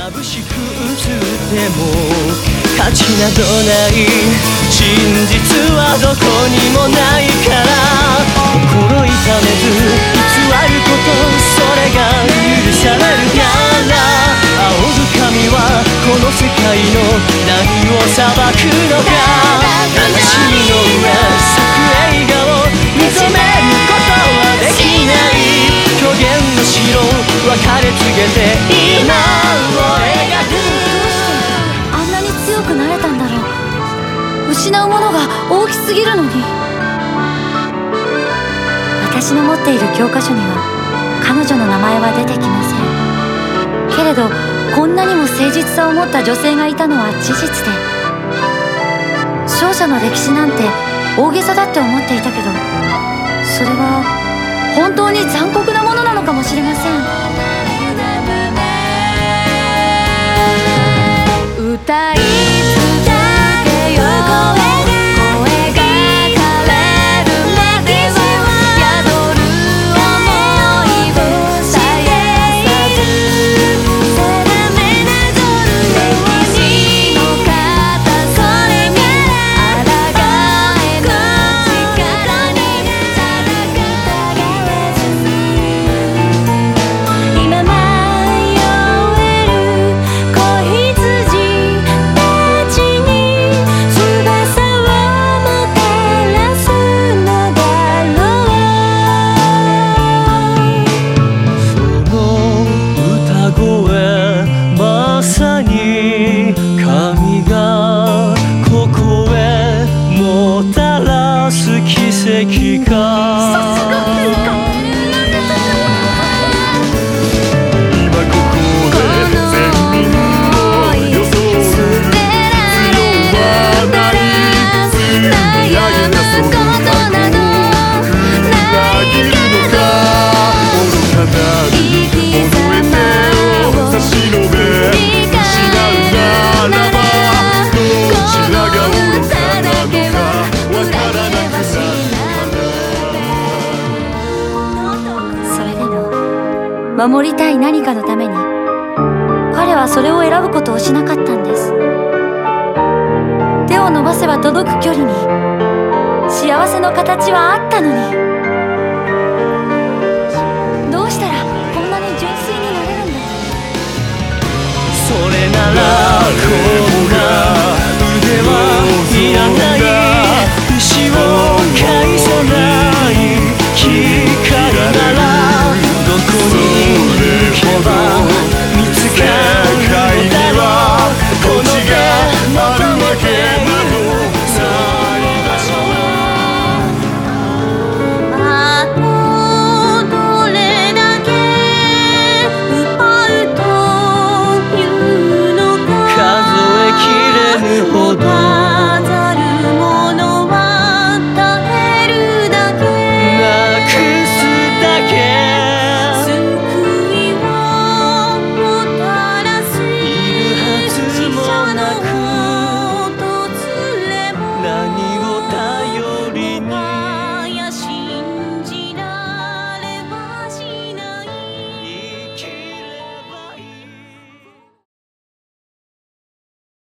眩しく映っても価値などない真実はどこにもないから心痛めず偽ることそれが許されるから仰ぐ神はこの世界の何を裁くのか悲しみの上咲く映画を認めることはできない虚言の城別れ告げて今を描くあんなに強くなれたんだろう。失うものが大きすぎるのに。私の持っている教科書には彼女の名前は出てきませんけれど、こんなにも誠実さを持った女性がいたのは事実で、勝者の歴史なんて大げさだって思っていたけど、それは本当に残酷なものなのかもしれません。歌い続けよう声が枯れるまでは宿る想いを絶やさず定めなぞる歴史の型それが抗えぬ力に定めず今迷える子羊神がここへもたらす奇跡か今ここで全民を装う必要はない積み上げたその過去を裏切るのか愚かなる己手を差し伸べ守りたい何かのために彼はそれを選ぶことをしなかったんです。手を伸ばせば届く距離に幸せの形はあったのに、どうしたらこんなに純粋になれるんだ。それならこんな腕はいらない石を返さない光ならどこに行けば